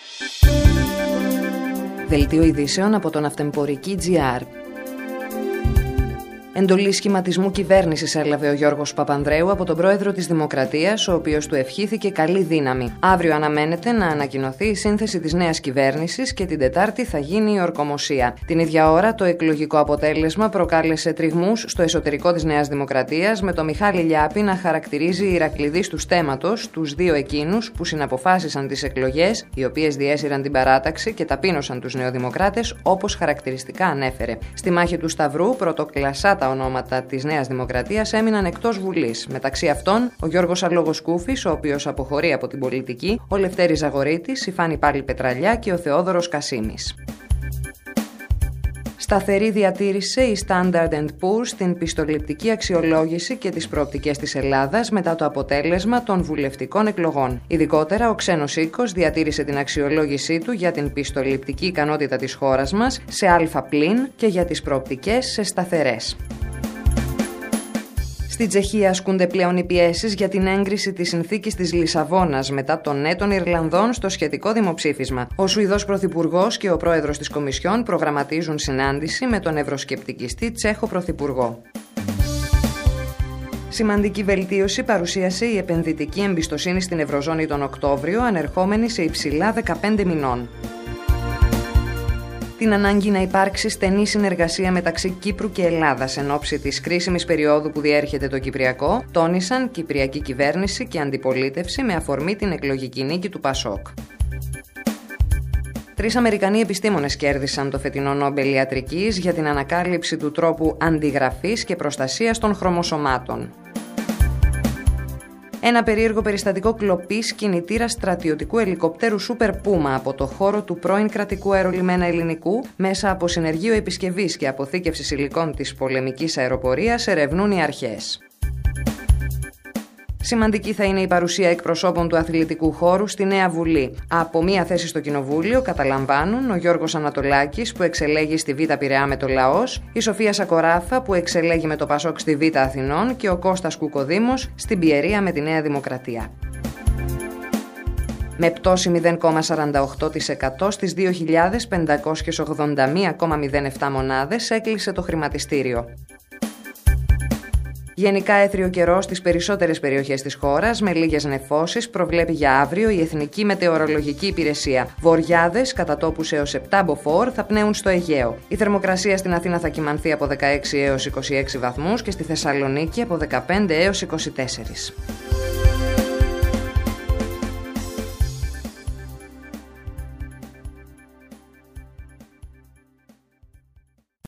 Δελτίο ειδήσεων από τον Αυτεμπορική.gr. Εντολή σχηματισμού κυβέρνησης έλαβε ο Γιώργος Παπανδρέου από τον πρόεδρο της Δημοκρατίας, ο οποίος του ευχήθηκε καλή δύναμη. Αύριο αναμένεται να ανακοινωθεί η σύνθεση της νέας κυβέρνησης και την Τετάρτη θα γίνει η ορκομοσία. Την ίδια ώρα, το εκλογικό αποτέλεσμα προκάλεσε τριγμούς στο εσωτερικό της Νέας Δημοκρατίας, με το Μιχάλη Λιάπη να χαρακτηρίζει ηρακλειδείς του στέματος τους δύο εκείνους που συναποφάσισαν τις εκλογές, οι οποίες διέσυραν την παράταξη και ταπείνωσαν τους νεοδημοκράτες, όπως χαρακτηριστικά ανέφερε. Στη μάχη του Σταυρού, πρωτοκλασσά τα ονόματα της Νέας Δημοκρατίας έμειναν εκτός Βουλής. Μεταξύ αυτών, ο Γιώργος Αλόγος-Κούφης, ο οποίος αποχωρεί από την πολιτική, ο Λευτέρης Ζαγορίτης, η Φάνη Πάλι Πετραλιά και ο Θεόδωρος Κασίμης. Σταθερή διατήρησε η Standard & Poor's στην πιστοληπτική αξιολόγηση και τις προοπτικές της Ελλάδας μετά το αποτέλεσμα των βουλευτικών εκλογών. Ειδικότερα, ο ξένος οίκος διατήρησε την αξιολόγησή του για την πιστοληπτική ικανότητα της χώρας μας σε Α+ και για τις προοπτικές σε σταθερές. Στην Τσεχία ασκούνται πλέον οι πιέσεις για την έγκριση της συνθήκης της Λισαβόνας μετά τον ναι των Ιρλανδών στο σχετικό δημοψήφισμα. Ο Σουηδός Πρωθυπουργός και ο πρόεδρος της Κομισιόν προγραμματίζουν συνάντηση με τον ευρωσκεπτικιστή Τσέχο Πρωθυπουργό. Σημαντική βελτίωση παρουσίασε η επενδυτική εμπιστοσύνη στην Ευρωζώνη τον Οκτώβριο, ανερχόμενη σε υψηλά 15 μηνών. Την ανάγκη να υπάρξει στενή συνεργασία μεταξύ Κύπρου και Ελλάδας εν ώψη της κρίσιμης περίοδου που διέρχεται το Κυπριακό, τόνισαν Κυπριακή κυβέρνηση και αντιπολίτευση με αφορμή την εκλογική νίκη του Πασόκ. 3 Αμερικανοί επιστήμονες κέρδισαν το φετινό Νόμπελ Ιατρικής για την ανακάλυψη του τρόπου αντιγραφής και προστασίας των χρωμοσωμάτων. Ένα περίεργο περιστατικό κλοπής κινητήρα στρατιωτικού ελικοπτέρου Super Puma από το χώρο του πρώην κρατικού αερολιμένα Ελληνικού, μέσα από συνεργείο επισκευής και αποθήκευσης υλικών της πολεμικής αεροπορίας, ερευνούν οι αρχές. Σημαντική θα είναι η παρουσία εκπροσώπων του αθλητικού χώρου στη Νέα Βουλή. Από μία θέση στο Κοινοβούλιο καταλαμβάνουν ο Γιώργος Ανατολάκης, που εξελέγει στη Β' Πειραιά με το Λαός, η Σοφία Σακοράφα, που εξελέγει με το Πασόκ στη Β' Αθηνών, και ο Κώστας Κουκοδήμος στην Πιερία με τη Νέα Δημοκρατία. Με πτώση 0,48% στις 2.581,07 μονάδες έκλεισε το χρηματιστήριο. Γενικά έθριο καιρό στις περισσότερες περιοχές της χώρας, με λίγες νεφώσεις, προβλέπει για αύριο η Εθνική Μετεωρολογική Υπηρεσία. Βοριάδες κατά τόπους έως 7 μποφόρ θα πνέουν στο Αιγαίο. Η θερμοκρασία στην Αθήνα θα κυμανθεί από 16 έως 26 βαθμούς και στη Θεσσαλονίκη από 15 έως 24.